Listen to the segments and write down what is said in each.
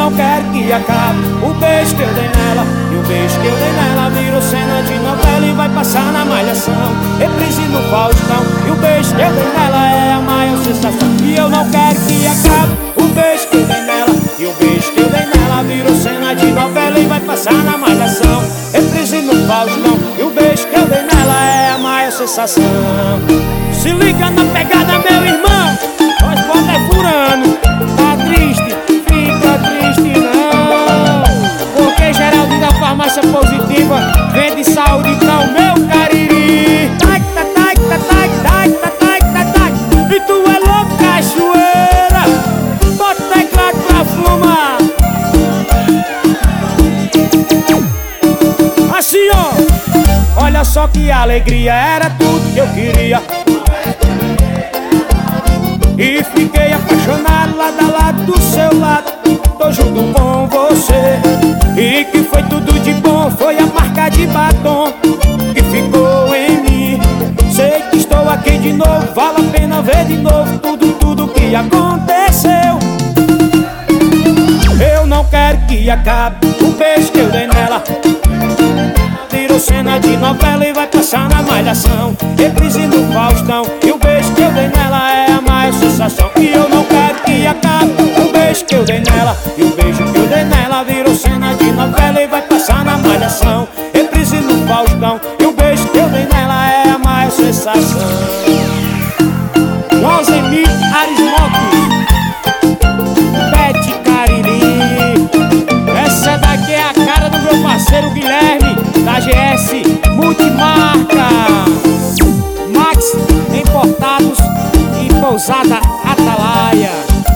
não quero que acabe o beijo que eu dei nela. E o beijo que eu dei nela virou cena de novela e vai passar na Malhação, reprise no Faustão. E o beijo que eu dei nela é a maior sensação. E eu não quero que acabe o beijo que eu dei nela. E o beijo que eu dei nela virou cena de novela e vai passar na Malhação, reprise no Faustão. E o beijo que eu dei nela é a maior sensação. Se liga na pegada, meu irmão, nós bota é furando. Tá triste? Fica triste não, porque Geraldo da Farmácia Positiva vende saúde, então meu cariri. Tai, ta, tai, ta, tai, tai, ta, tai, ta, tai. E tu é louco, cachoeira, bota teclado pra fumar. Assim ó, olha só que alegria, era tudo que eu queria. E fiquei apaixonado lado a lado do seu lado. Tô junto com você. E que foi tudo de bom, foi a marca de batom que ficou em mim. Sei que estou aqui de novo, vale a pena ver de novo tudo que aconteceu. Eu não quero que acabe o beijo que eu dei nela. Virou cena de novela e vai passar na Malhação, reprise no Faustão. E o beijo que eu dei nela é a maior sensação. E eu não quero que acabe o beijo que eu dei nela. E o beijo que eu dei nela virou cena de novela e vai passar na Malhação, reprise no Faustão. E o beijo que eu dei nela é a maior sensação. Josemir Arismoto, Bete Cariri. Essa daqui é a cara do meu parceiro Guilherme, da GS Multimarca. Max Importados e Pousada Atalaia.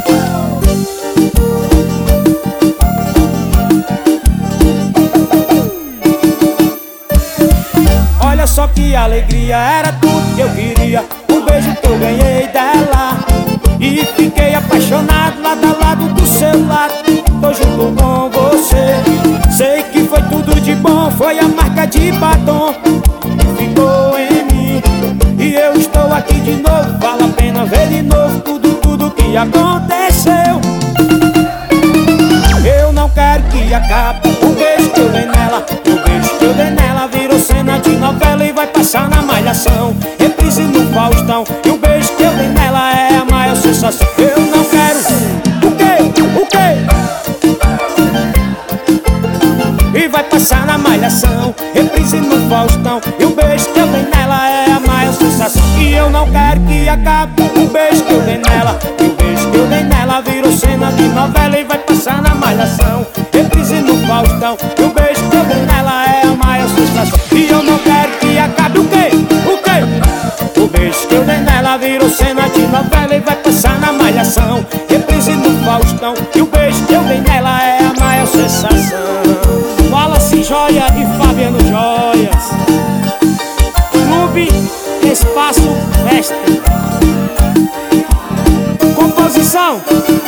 Olha só que alegria, era tudo que eu queria. O beijo que eu ganhei dela. E fiquei apaixonado lado a lado do seu lado. Tô junto com você. Sei que foi tudo de bom, foi a marca de batom que ficou em mim. E eu estou aqui de novo, vale a pena ver de novo tudo que aconteceu. Eu não quero que acabe o beijo que eu dei nela. O beijo que eu dei nela virou cena de novela e vai passar na Malhação, reprise no Faustão. E o beijo que eu dei nela é a maior sensação. Eu não quero o quê? E vai passar na Malhação, reprise no Faustão. E o beijo que eu dei nela é a maior sensação. E eu não quero que acabe o beijo que eu dei nela. E o beijo que eu dei nela virou cena de novela e vai passar na Malhação, reprise no Faustão. E o beijo que eu dei nela é a maior sensação. E eu não quero que acabe o quê? O beijo que eu dei nela virou cena de novela e vai passar na Malhação, reprise no Faustão. E o beijo que eu dei nela é a maior sensação. Wallace Joia e Fabiano Joias, Clube Espaço Festa. Composição